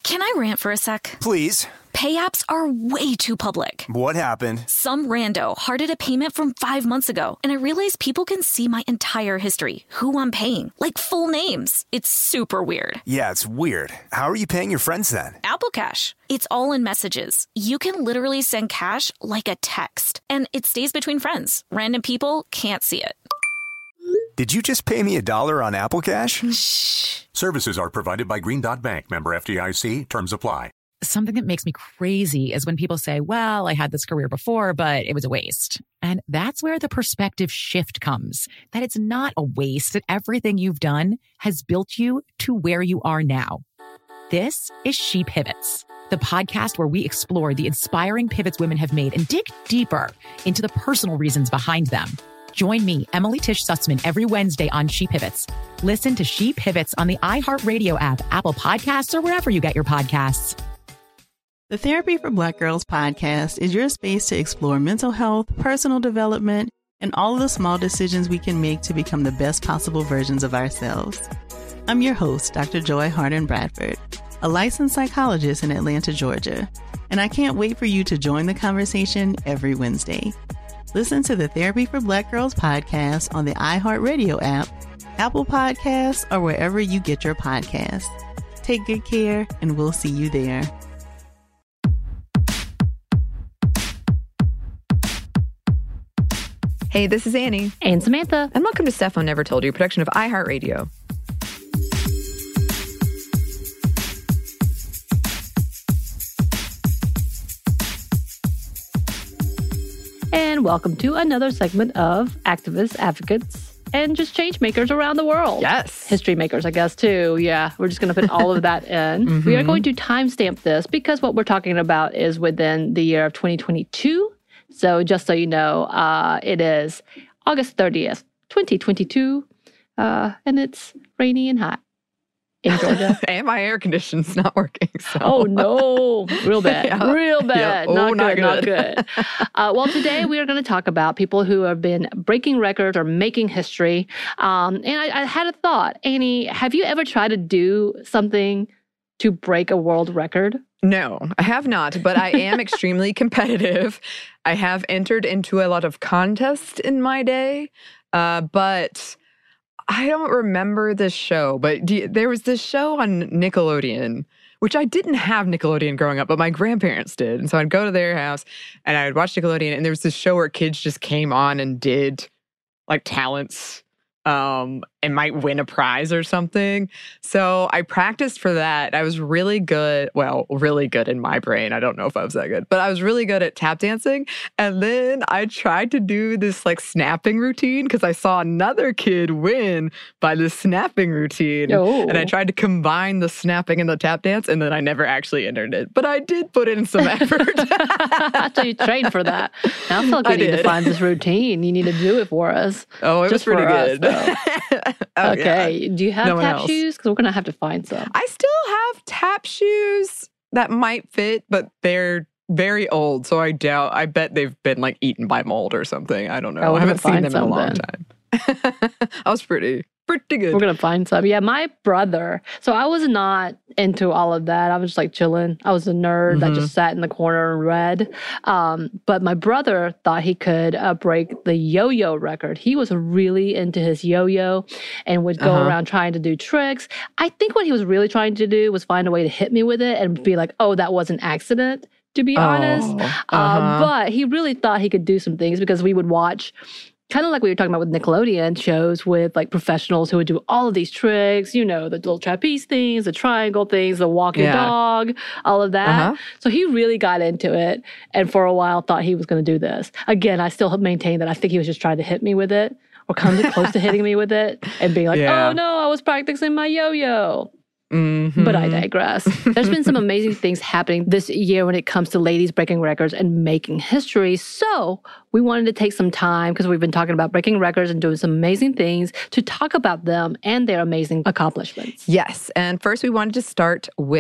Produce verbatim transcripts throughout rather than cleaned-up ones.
Can I rant for a sec? Please. Pay apps are way too public. What happened? Some rando hearted a payment from five months ago, and I realized people can see my entire history, who I'm paying, like full names. It's super weird. Yeah, it's weird. How are you paying your friends then? Apple Cash. It's all in messages. You can literally send cash like a text, and it stays between friends. Random people can't see it. Did you just pay me a dollar on Apple Cash? Shh. Services are provided by Green Dot Bank. Member F D I C. Terms apply. Something that makes me crazy is when people say, well, I had this career before, but it was a waste. And that's where the perspective shift comes, that it's not a waste, that everything you've done has built you to where you are now. This is She Pivots, the podcast where we explore the inspiring pivots women have made and dig deeper into the personal reasons behind them. Join me, Emily Tish Sussman, every Wednesday on She Pivots. Listen to She Pivots on the iHeartRadio app, Apple Podcasts, or wherever you get your podcasts. The Therapy for Black Girls podcast is your space to explore mental health, personal development, and all of the small decisions we can make to become the best possible versions of ourselves. I'm your host, Doctor Joy Harden Bradford, a licensed psychologist in Atlanta, Georgia, and I can't wait for you to join the conversation every Wednesday. Listen to the Therapy for Black Girls podcast on the iHeartRadio app, Apple Podcasts, or wherever you get your podcasts. Take good care, and we'll see you there. Hey, this is Annie. And Samantha. And welcome to Stuff I Never Told You, a production of iHeartRadio. And welcome to another segment of activists, advocates, and just change makers around the world. Yes. History makers, I guess, too. Yeah, we're just going to put all of that in. Mm-hmm. We are going to timestamp this because what we're talking about is within the year of twenty twenty-two. So just so you know, uh, it is August thirtieth, twenty twenty-two, uh, and it's rainy and hot in Georgia. And my air conditioning's not working. So. Oh, no. Real bad. Yeah. Real bad. Yeah. Not, oh, good, not good. Not good. uh, well, today we are going to talk about people who have been breaking records or making history. Um, and I, I had a thought. Annie, have you ever tried to do something to break a world record? No, I have not, but I am extremely competitive. I have entered into a lot of contests in my day, uh, but I don't remember this show. But do you, there was this show on Nickelodeon, which I didn't have Nickelodeon growing up, but my grandparents did. And so I'd go to their house and I would watch Nickelodeon, and there was this show where kids just came on and did like talents um, and might win a prize or something. So I practiced for that. I was really good. Well, really good in my brain. I don't know if I was that good, but I was really good at tap dancing. And then I tried to do this like snapping routine because I saw another kid win by this snapping routine. Oh. And I tried to combine the snapping and the tap dance, and then I never actually entered it. But I did put in some effort. So you trained for that. Now I feel like we I need did. to find this routine. You need to do it for us. Oh, it Just was pretty for us, good. Oh, yeah. okay. Do you have No one tap else. shoes? Because we're going to have to find some. I still have tap shoes that might fit, but they're very old. So I doubt, I bet they've been like eaten by mold or something. I don't know. Oh, we're I haven't gonna seen find them in a long some time. I was pretty, pretty good. We're going to find some. Yeah, my brother. So I was not into all of that. I was just like chilling. I was a nerd Mm-hmm. that just sat in the corner and read. Um, but my brother thought he could uh, break the yo-yo record. He was really into his yo-yo and would go Uh-huh. around trying to do tricks. I think what he was really trying to do was find a way to hit me with it and be like, oh, that was an accident, to be honest. Oh, Uh, uh-huh. but he really thought he could do some things because we would watch kind of like we were talking about with Nickelodeon shows with like professionals who would do all of these tricks, you know, the little trapeze things, the triangle things, the walking Yeah. dog, all of that. Uh-huh. So he really got into it and for a while thought he was going to do this. Again, I still maintain that I think he was just trying to hit me with it or come close to hitting me with it and being like, Yeah. oh no, I was practicing my yo-yo. Mm-hmm. But I digress. There's been some amazing things happening this year when it comes to ladies breaking records and making history. So we wanted to take some time, because we've been talking about breaking records and doing some amazing things, to talk about them and their amazing accomplishments. Yes. And first we wanted to start with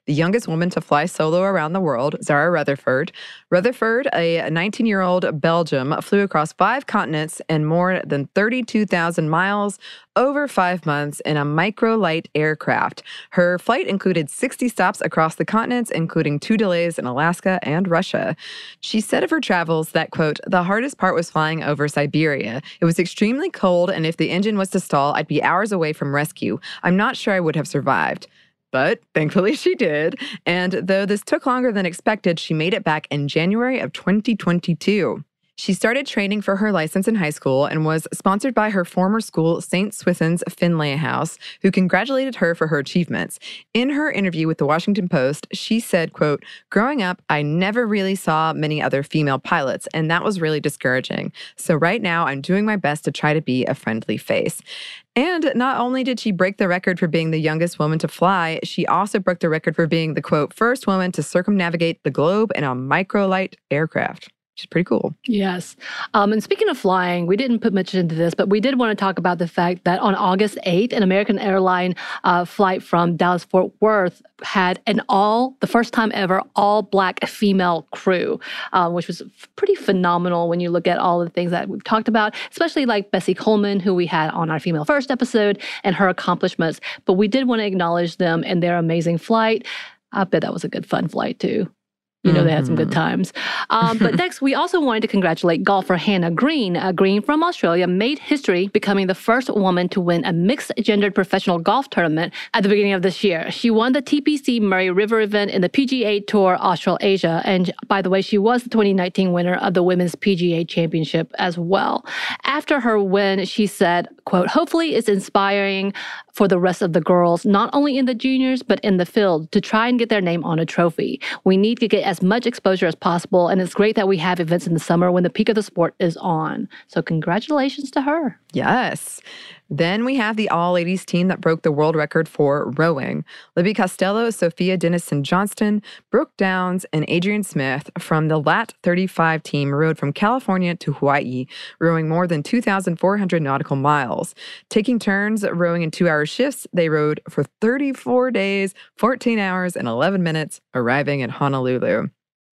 the youngest woman to fly solo around the world, Zara Rutherford. Rutherford, a nineteen-year-old Belgium, flew across five continents and more than thirty-two thousand miles over five months in a microlight aircraft. Her flight included sixty stops across the continents, including two delays in Alaska and Russia. She said of her travels that, quote, the hardest part was flying over Siberia. It was extremely cold, and if the engine was to stall, I'd be hours away from rescue. I'm not sure I would have survived. But thankfully she did. And though this took longer than expected, she made it back in January of twenty twenty-two. She started training for her license in high school and was sponsored by her former school, Saint Swithin's Finlay House, who congratulated her for her achievements. In her interview with the Washington Post, she said, quote, growing up, I never really saw many other female pilots, and that was really discouraging. So right now, I'm doing my best to try to be a friendly face. And not only did she break the record for being the youngest woman to fly, she also broke the record for being the, quote, first woman to circumnavigate the globe in a microlight aircraft. Which is pretty cool. Yes. Um, and speaking of flying, we didn't put much into this, but we did want to talk about the fact that on August eighth, an American airline uh, flight from Dallas-Fort Worth had an all, the first time ever, all-black female crew, uh, which was pretty phenomenal when you look at all the things that we've talked about, especially like Bessie Coleman, who we had on our Female First episode, and her accomplishments. But we did want to acknowledge them and their amazing flight. I bet that was a good, fun flight, too. You know, they had some good times. Um, but next, we also wanted to congratulate golfer Hannah Green. Uh, Green from Australia made history, becoming the first woman to win a mixed-gendered professional golf tournament at the beginning of this year. She won the T P C Murray River event in the P G A Tour Australasia. And by the way, she was the twenty nineteen winner of the Women's P G A Championship as well. After her win, she said, quote, hopefully it's inspiring for the rest of the girls, not only in the juniors, but in the field, to try and get their name on a trophy. We need to get as much exposure as possible, and it's great that we have events in the summer when the peak of the sport is on. So congratulations to her. Yes. Then we have the all-ladies team that broke the world record for rowing. Libby Costello, Sophia Dennison-Johnston, Brooke Downs, and Adrian Smith from the L A T thirty-five team rowed from California to Hawaii, rowing more than two thousand four hundred nautical miles. Taking turns rowing in two-hour shifts, they rowed for thirty-four days, fourteen hours, and eleven minutes, arriving in Honolulu.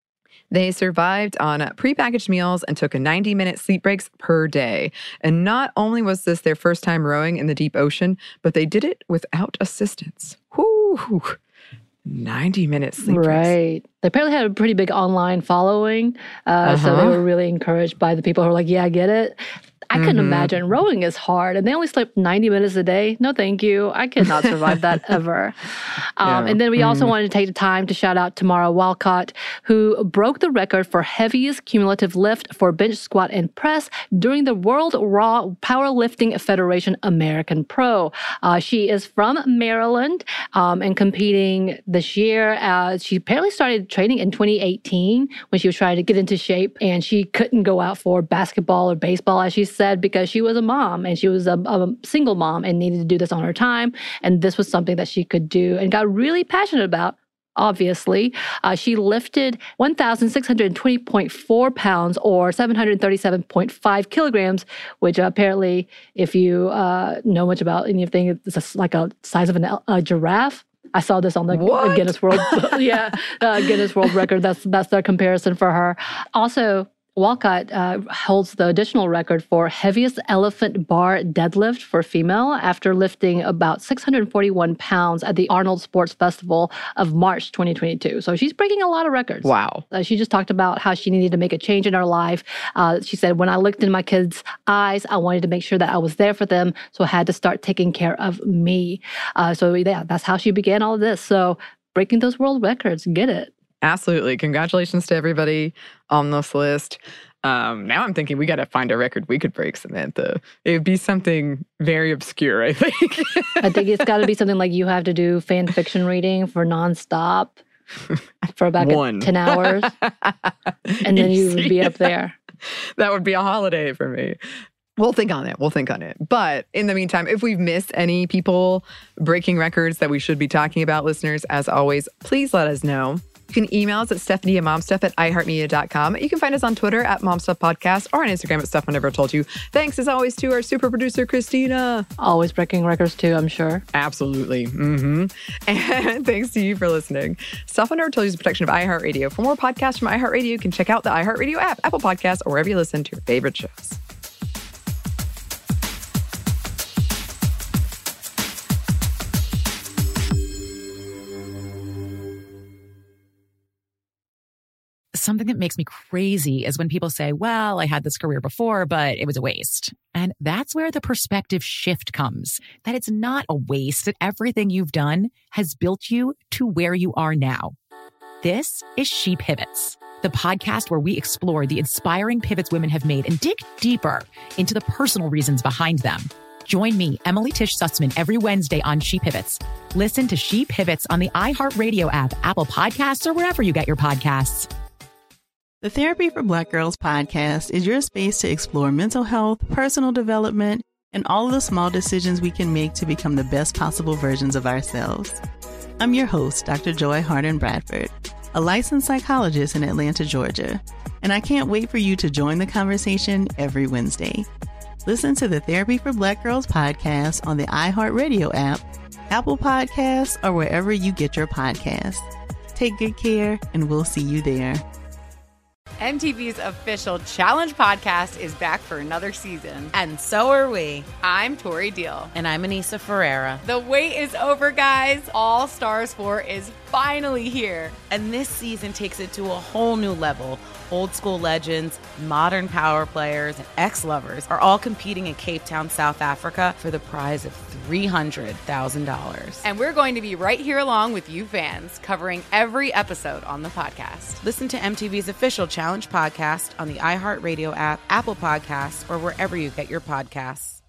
They survived on prepackaged meals and took ninety-minute sleep breaks per day. And not only was this their first time rowing in the deep ocean, but they did it without assistance. Whoo! ninety-minute sleep breaks. Right. They apparently had a pretty big online following, uh, uh-huh. so they were really encouraged by the people who were like, yeah, I get it. I couldn't mm-hmm. imagine. Rowing is hard, and they only slept ninety minutes a day. No, thank you. I could not survive that ever. Um, yeah. And then we also mm. wanted to take the time to shout out Tamara Walcott, who broke the record for heaviest cumulative lift for bench, squat, and press during the World Raw Powerlifting Federation American Pro. Uh, she is from Maryland um, and competing this year. Uh, she apparently started training in twenty eighteen when she was trying to get into shape, and she couldn't go out for basketball or baseball, as she said, because she was a mom and she was a, a single mom and needed to do this on her time. And this was something that she could do and got really passionate about. Obviously, uh, she lifted one thousand six hundred twenty point four pounds or seven hundred thirty-seven point five kilograms, which uh, apparently, if you uh, know much about anything, it's a, like a size of an, a giraffe. I saw this on the what? Guinness World, yeah, uh, Guinness World Record. That's that's their comparison for her. Also, Walcott uh, holds the additional record for heaviest elephant bar deadlift for female after lifting about six hundred forty-one pounds at the Arnold Sports Festival of March twenty twenty-two. So she's breaking a lot of records. Wow. Uh, she just talked about how she needed to make a change in her life. Uh, she said, when I looked in my kids' eyes, I wanted to make sure that I was there for them. So I had to start taking care of me. Uh, so yeah, that's how she began all of this. So breaking those world records, get it. Absolutely. Congratulations to everybody on this list. Um, now I'm thinking we got to find a record we could break, Samantha. It would be something very obscure, I think. I think it's got to be something like you have to do fan fiction reading for nonstop for about ten hours. And then you would be up there. That would be a holiday for me. We'll think on it. We'll think on it. But in the meantime, if we've missed any people breaking records that we should be talking about, listeners, as always, please let us know. You can email us at Stephanie and momstuff at iheartmedia dot com. You can find us on Twitter at momstuffpodcast or on Instagram at Stuff I Never Told You. Thanks, as always, to our super producer, Christina. Always breaking records, too, I'm sure. Absolutely. Mm-hmm. And thanks to you for listening. Stuff I Never Told You is a production of iHeartRadio. For more podcasts from iHeartRadio, you can check out the iHeartRadio app, Apple Podcasts, or wherever you listen to your favorite shows. Something that makes me crazy is when people say, well, I had this career before, but it was a waste. And that's where the perspective shift comes, that it's not a waste, that everything you've done has built you to where you are now. This is She Pivots, the podcast where we explore the inspiring pivots women have made and dig deeper into the personal reasons behind them. Join me, Emily Tish Sussman, every Wednesday on She Pivots. Listen to She Pivots on the iHeartRadio app, Apple Podcasts, or wherever you get your podcasts. The Therapy for Black Girls podcast is your space to explore mental health, personal development, and all of the small decisions we can make to become the best possible versions of ourselves. I'm your host, Doctor Joy Harden Bradford, a licensed psychologist in Atlanta, Georgia, and I can't wait for you to join the conversation every Wednesday. Listen to the Therapy for Black Girls podcast on the iHeartRadio app, Apple Podcasts, or wherever you get your podcasts. Take good care, and we'll see you there. M T V's official Challenge podcast is back for another season. And so are we. I'm Tori Deal. And I'm Anissa Ferreira. The wait is over, guys. All Stars four is finally here. And this season takes it to a whole new level. Old school legends, modern power players, and ex-lovers are all competing in Cape Town, South Africa for the prize of three hundred thousand dollars. And we're going to be right here along with you fans, covering every episode on the podcast. Listen to M T V's official Challenge podcast on the iHeartRadio app, Apple Podcasts, or wherever you get your podcasts.